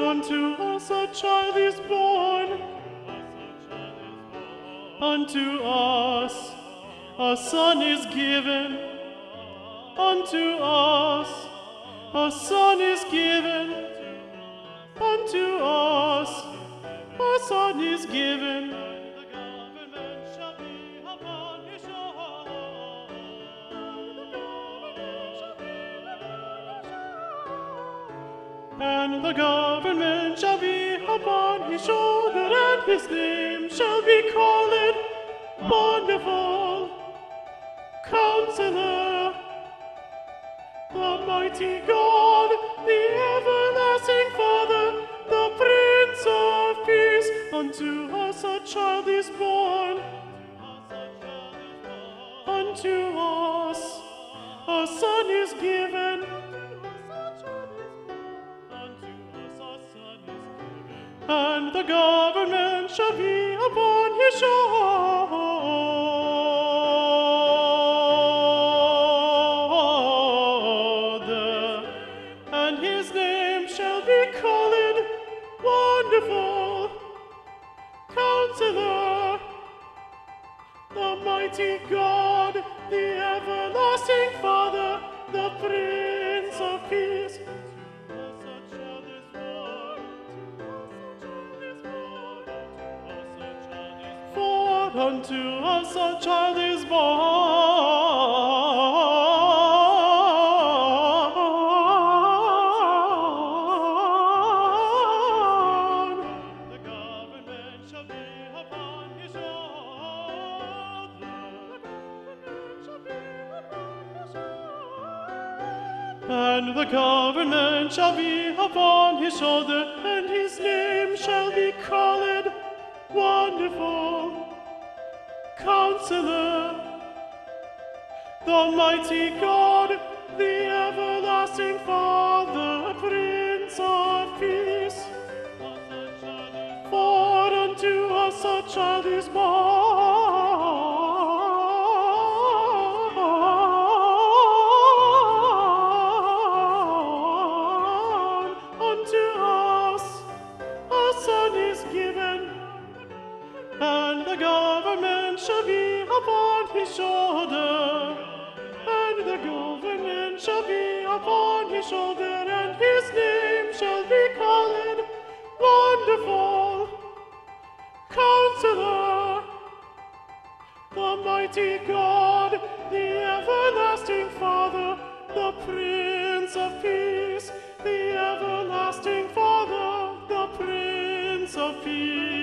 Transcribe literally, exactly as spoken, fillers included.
unto us a child is born. Unto us a son is given. Unto us a son is given. Unto us a son is given. The government shall be upon his shoulder. And the government shall be upon his shoulder, and his name shall be called Wonderful Counselor, the Mighty God, the Everlasting Father, the Prince of Peace. Unto us a child is born. Unto us a son is given. And the government shall be upon his shoulder, and his name shall be called Wonderful Counselor, the Mighty God, the Everlasting Father, the Prince of Peace. Unto us a child is born. The government shall be upon his shoulder. And the government shall be upon his shoulder, and his name shall be called Wonderful Counselor, the Mighty God, the Everlasting Father, Prince of Peace. For unto us a child is born. Unto us a son is given, and the government shall be upon his shoulder, and the government shall be upon his shoulder, and his name shall be called Wonderful Counselor, the Mighty God, the Everlasting Father, the Prince of Peace, the Everlasting Father, the Prince of Peace.